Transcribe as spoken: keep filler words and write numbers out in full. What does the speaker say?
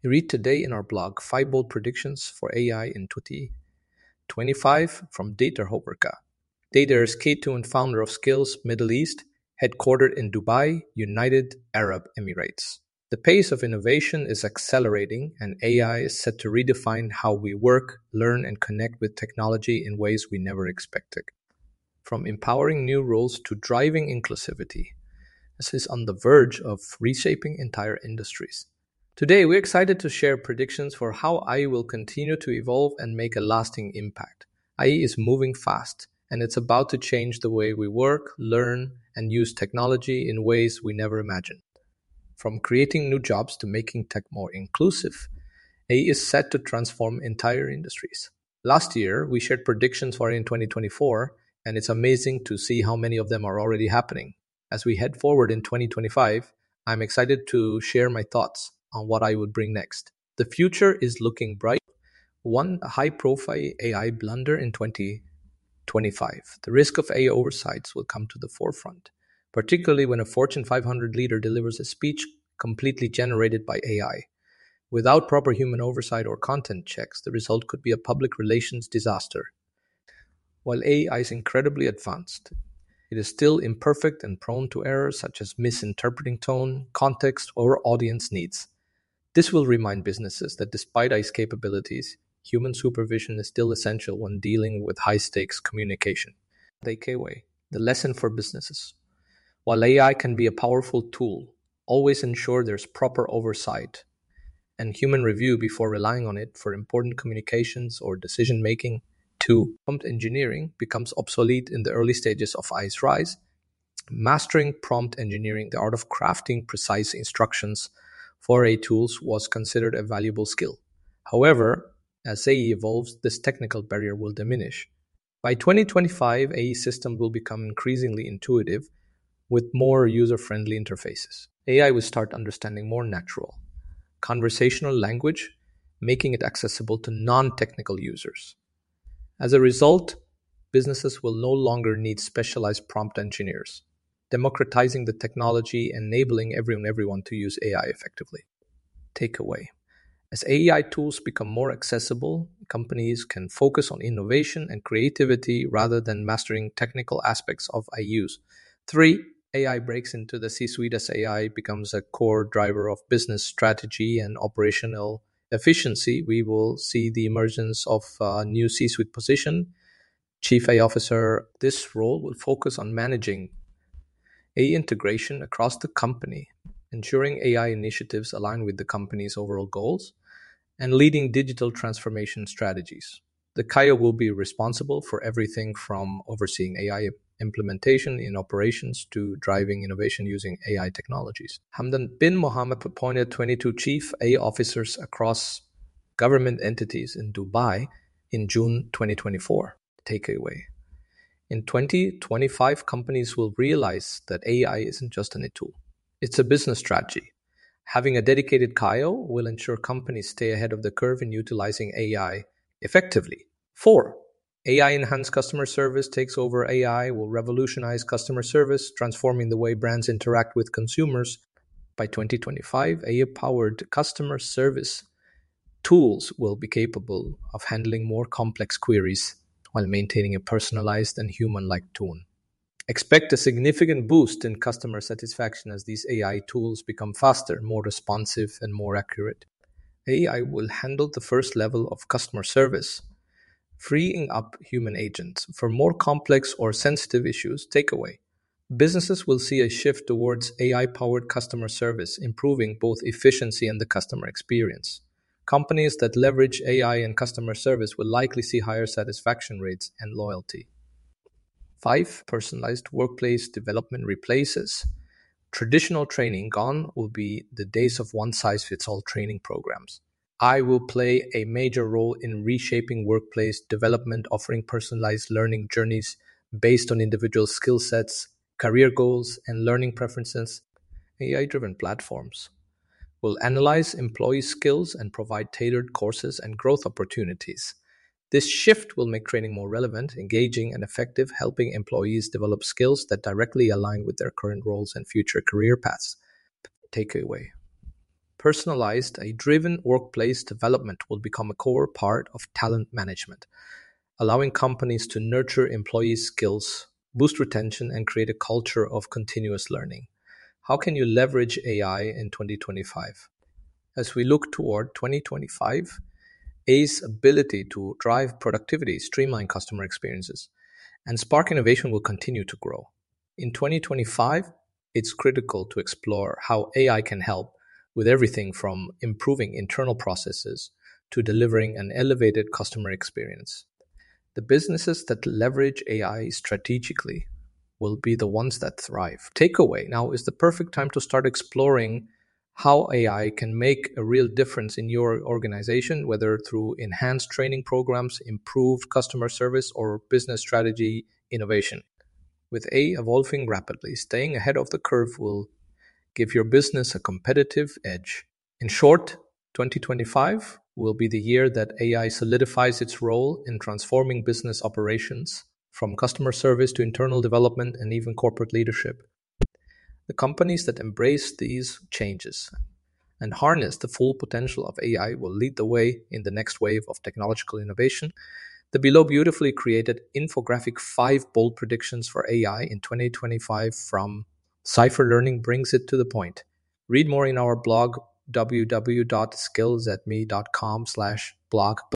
Read today in our blog five bold predictions for A I in twenty twenty-five from Dieter Hoberka. Dieter is K two and founder of Skills Middle East, headquartered in Dubai, United Arab Emirates. The pace of innovation is accelerating, and A I is set to redefine how we work, learn, and connect with technology in ways we never expected. From empowering new roles to driving inclusivity, this is on the verge of reshaping entire industries. Today, we're excited to share predictions for how A I will continue to evolve and make a lasting impact. A I is moving fast, and it's about to change the way we work, learn, and use technology in ways we never imagined. From creating new jobs to making tech more inclusive, A I is set to transform entire industries. Last year, we shared predictions for in twenty twenty-four, and it's amazing to see how many of them are already happening. As we head forward in twenty twenty-five, I'm excited to share my thoughts on what I would bring next. The future is looking bright. One high-profile A I blunder in twenty twenty-five. The risk of A I oversights will come to the forefront, particularly when a Fortune five hundred leader delivers a speech completely generated by A I. Without proper human oversight or content checks, the result could be a public relations disaster. While A I is incredibly advanced, it is still imperfect and prone to errors such as misinterpreting tone, context, or audience needs. This will remind businesses that despite A I's capabilities, human supervision is still essential when dealing with high-stakes communication. Takeaway: the lesson for businesses. While A I can be a powerful tool, always ensure there's proper oversight and human review before relying on it for important communications or decision-making. Two, prompt engineering becomes obsolete in the early stages of A I's rise. Mastering prompt engineering, the art of crafting precise instructions for A I tools, was considered a valuable skill. However, as A I evolves, this technical barrier will diminish. By twenty twenty-five, A I systems will become increasingly intuitive with more user-friendly interfaces. A I will start understanding more natural, conversational language, making it accessible to non-technical users. As a result, businesses will no longer need specialized prompt engineers, democratizing the technology, enabling everyone, everyone to use A I effectively. Takeaway: as A I tools become more accessible, companies can focus on innovation and creativity rather than mastering technical aspects of A I use. Three, A I breaks into the C-suite as A I becomes a core driver of business strategy and operational efficiency. We will see the emergence of a new C-suite position, Chief A I Officer. This role will focus on managing A I integration across the company, ensuring A I initiatives align with the company's overall goals, and leading digital transformation strategies. The C I O will be responsible for everything from overseeing A I implementation in operations to driving innovation using A I technologies. Hamdan bin Mohammed appointed twenty-two Chief A I Officers across government entities in Dubai in June twenty twenty-four. Takeaway: in twenty twenty-five, companies will realize that A I isn't just a tool. It's a business strategy. Having a dedicated C I O will ensure companies stay ahead of the curve in utilizing A I effectively. Four, A I-enhanced customer service takes over. A I will revolutionize customer service, transforming the way brands interact with consumers. By twenty twenty-five, A I-powered customer service tools will be capable of handling more complex queries while maintaining a personalized and human-like tone. Expect a significant boost in customer satisfaction as these A I tools become faster, more responsive, and more accurate. A I will handle the first level of customer service, freeing up human agents for more complex or sensitive issues. Takeaway: businesses will see a shift towards A I-powered customer service, improving both efficiency and the customer experience. Companies that leverage A I in customer service will likely see higher satisfaction rates and loyalty. Five, personalized workplace development replaces traditional training. Gone will be the days of one-size-fits-all training programs. I will play a major role in reshaping workplace development, offering personalized learning journeys based on individual skill sets, career goals, and learning preferences. A I-driven platforms will analyze employee skills and provide tailored courses and growth opportunities. This shift will make training more relevant, engaging, and effective, helping employees develop skills that directly align with their current roles and future career paths. Takeaway: personalized, a driven workplace development will become a core part of talent management, allowing companies to nurture employees' skills, boost retention, and create a culture of continuous learning. How can you leverage A I in twenty twenty-five? As we look toward twenty twenty-five, A's ability to drive productivity, streamline customer experiences, and spark innovation will continue to grow. In twenty twenty-five, it's critical to explore how A I can help with everything from improving internal processes to delivering an elevated customer experience. The businesses that leverage A I strategically will be the ones that thrive. Takeaway: now is the perfect time to start exploring how A I can make a real difference in your organization, whether through enhanced training programs, improved customer service, or business strategy innovation. With A I evolving rapidly, staying ahead of the curve will give your business a competitive edge. In short, twenty twenty-five will be the year that A I solidifies its role in transforming business operations, from customer service to internal development and even corporate leadership. The companies that embrace these changes and harness the full potential of A I will lead the way in the next wave of technological innovation. The below beautifully created infographic five bold predictions for A I in twenty twenty-five from Cypher Learning brings it to the point. Read more in our blog w w w dot skills at me dot com slash blog